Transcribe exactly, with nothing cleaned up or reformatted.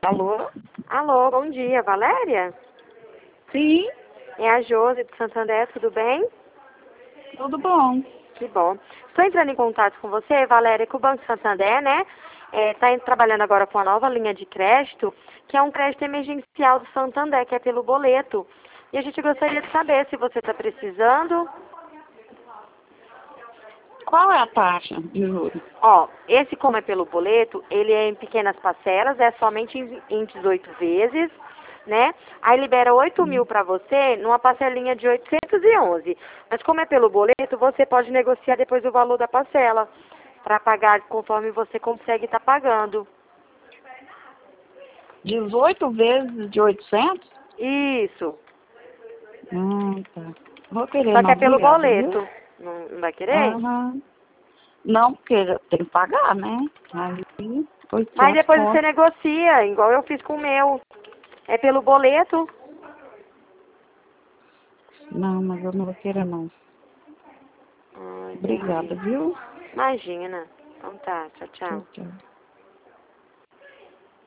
Alô? Alô, bom dia, Valéria? Sim, É a Josi de Santander, tudo bem? tudo bom. Que bom. Estou entrando em contato com você, Valéria, que o Banco Santander, né, está trabalhando agora com a nova linha de crédito, que é um crédito emergencial do Santander, que é pelo boleto. E a gente gostaria de saber se você está precisando. Qual é a taxa de juros? Ó, esse como é pelo boleto, ele é em pequenas parcelas, é somente em em dezoito vezes, né? Aí libera oito mil para você numa parcelinha de oitocentos e onze. Mas como é pelo boleto, você pode negociar depois o valor da parcela para pagar conforme você consegue estar pagando. dezoito vezes de oitocentos? Isso. Hum, tá. Vou querer Só que não, é pelo obrigada, viu? boleto. Não, não vai querer? Aham. Não, porque eu tenho que pagar, né? Aí, Mas oitocentos depois você conto. negocia, igual eu fiz com o meu. É pelo boleto. Não, mas eu não vou querer não. Ah, Obrigada, entendi. viu? Imagina. Então tá, tchau, Tchau, tchau. tchau.